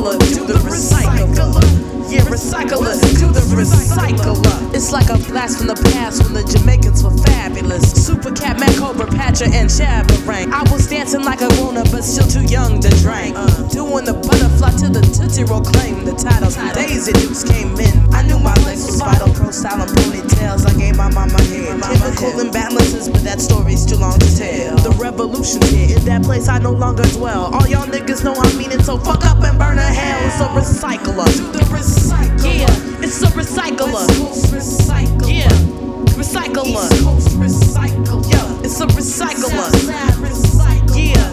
recycler to the recycler. Yeah, recycler to the recycler. It's like a blast from the past when the Jamaicans were fabulous. Super Cat, Mac Cobra, Patcher, and Chabarang. I was dancing like a grown-up, but still too young to drink. Doing the butterfly till the Tootsie Roll claimed the title. Daisy Dukes came in. I knew my legs was vital. Pro style and ponytails. I gave my mama hair. Chemical imbalances, but that story's too long to tell. The revolution's here. In that place I no longer dwell. All y'all niggas know I mean it, so fuck up and burn to hell. It's a recycler. To the recycler. Yeah, it's a recycler. West Coast recycler. Yeah, recycler. East Coast recycler. Yeah, it's a recycler. South side recycler. Yeah.